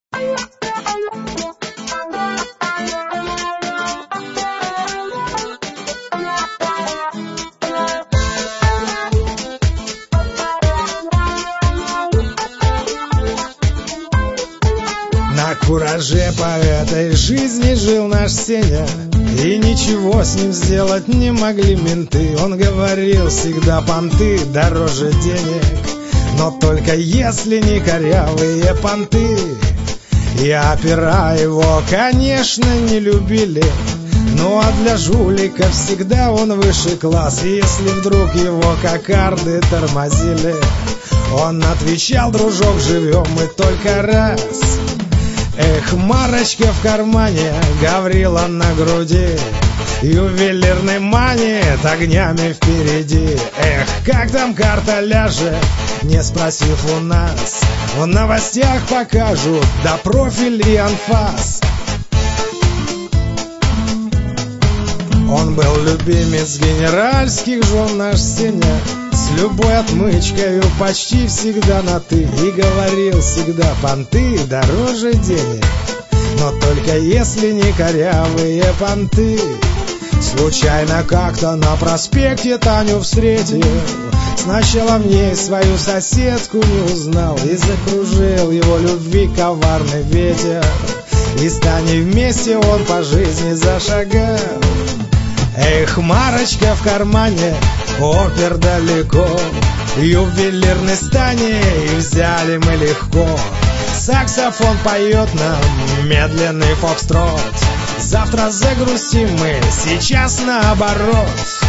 На кураже по этой жизни жил наш Сеня, и ничего с ним сделать не могли менты. Он говорил всегда: понты дороже денег, но только если не корявые понты. И опера его, конечно, не любили, ну а для жулика всегда он выше класс. И если вдруг его кокарды тормозили, он отвечал: дружок, живем мы только раз. Эх, марочка в кармане, Гаврила на груди, ювелирный манит огнями впереди. Эх, как там карта ляжет, не спросив у нас, в новостях покажут, да профиль и анфас. Он был любимец генеральских жен наш Сеня, с любой отмычкою почти всегда на «ты». И говорил всегда: понты дороже денег, но только если не корявые понты. Случайно как-то на проспекте Таню встретил, сначала в ней свою соседку не узнал, и закружил его любви коварный ветер, и с Таней вместе он по жизни зашагал. Эх, марочка в кармане, опер далеко, ювелирный стани взяли мы легко. Саксофон поет нам медленный фокстрот, завтра загрустим мы, сейчас наоборот.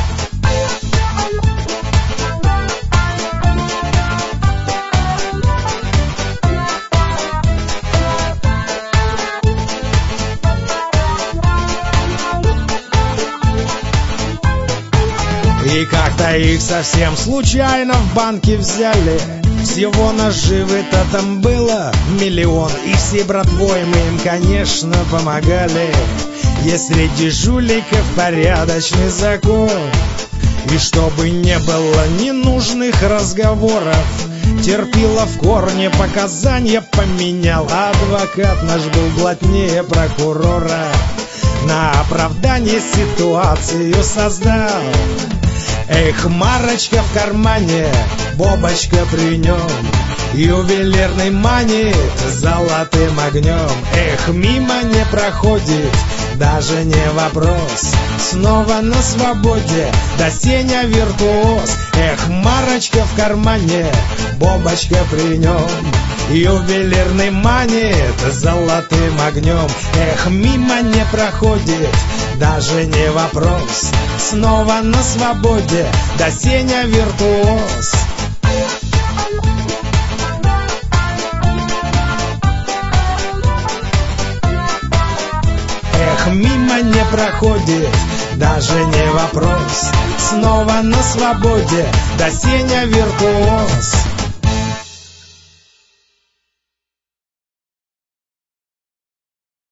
И как-то их совсем случайно в банке взяли, всего наживы-то там было миллион, и всей братвой мы им, конечно, помогали. Есть среди жуликов порядочный закон, и чтобы не было ненужных разговоров, терпила в корне, показания поменял. Адвокат наш был плотнее прокурора, на оправдание ситуацию создал. Эх, марочка в кармане, бобочка при нем, ювелирный манит золотым огнем. Эх, мимо не проходит, даже не вопрос, снова на свободе, да Сеня виртуоз. Эх, марочка в кармане, бобочка при нем, ювелирный манит золотым огнем. Эх, мимо не проходит, даже не вопрос, снова на свободе, да Сеня виртуоз. Эх, мимо не проходит, даже не вопрос, снова на свободе, да Сеня виртуоз.